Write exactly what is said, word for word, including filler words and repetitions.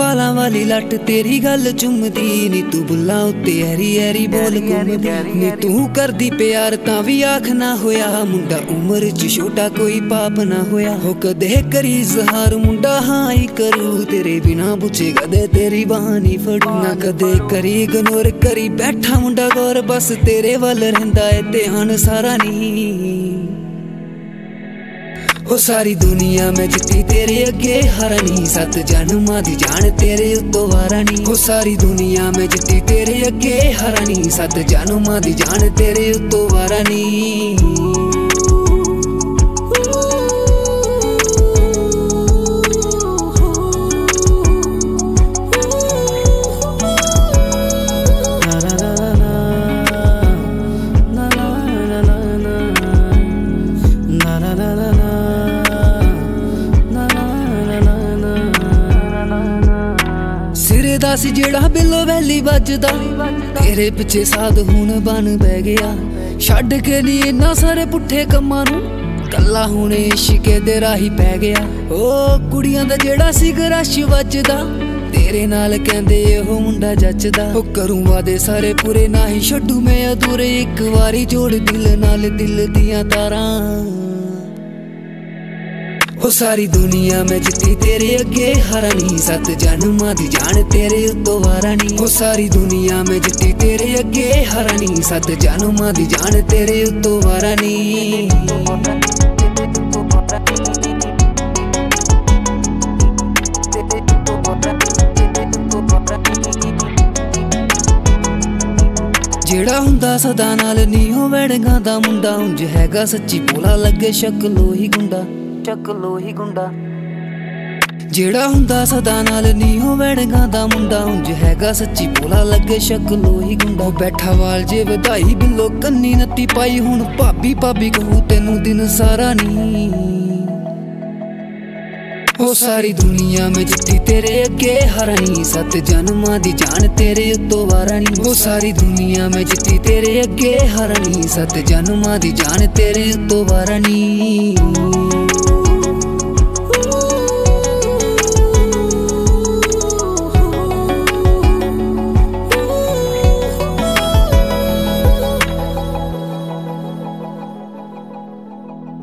वालां वाली लट तेरी गल चुमदी नी तू बुल्लां उत्ते ऐरी ऐरी बोल घुमदी नी तू करदी प्यार तां भी आख ना होया मुंडा उम्र च छोटा कोई पाप ना होया हो कदे करी इज़हार मुंडा हां ही करू तेरे बिना पुछे कदे तेरी बांह नी फड़ू ना कदे करी इग्नोर करी बैठा मुंडा गौर बस तेरे वल रहिंदा ऐ ध्यान सारा नी हो सारी दुनिया में जित्ती तेरे अगे हारनी सत जन्मां दी जान तेरे उत्तों वारनी हो सारी दुनिया में जित्ती तेरे अगे हारनी सत जन्मां दी जान तेरे उत्तों वारनी दस जेड़ा बिलो वैली बजदा तेरे पिछे साध हुण बन बह गया छड्ड के नी इन्ना सारे पुट्ठे कम्मां नूं कल्ला हुण इश्के दे राही पै गया ओ कुड़ियां दा जेड़ा सी रश वजदा तेरे नाल कहंदे ओह मुंडा जचदा ओ करूं वादे सारे पूरे ना ही छड्डू मैं अधूरे इक वारी जोड़ दिल नाल दिल दियां तारां हो सारी दुनिया में जित्ती तेरे अगे हारनी सत जन्मां दी जान तेरे उत्तों वारनी हो सारी दुनिया में जित्ती तेरे अगे हारनी सत जन्मां दी जान तेरे उत्तों वारनी जेड़ा हुंदा सदा नाल नी हो वड़गां दा मुंडा उंज हैगा सच्ची भोला लगे शक्लो ही गुंडा शक्लो ही गुंडा जेड़ा हुंदा सदा नाल नी हो वड़गां दा मुंडा उंज हैगा सच्ची भोला लगे शक्लो ही गुंडा बैठा वाल जे वधाई बिलो कन्नी नत्ती पाई हुण भाभी भाभी कहूं तेनू दिन सारा नी हो सारी दुनिया में जित्ती तेरे अगे हारनी सत जन्मां दी जान तेरे उत्तों वारनी हो सारी दुनिया में जित्ती तेरे अगे हारनी सत जन्मां दी जान तेरे उत्तों वारनी।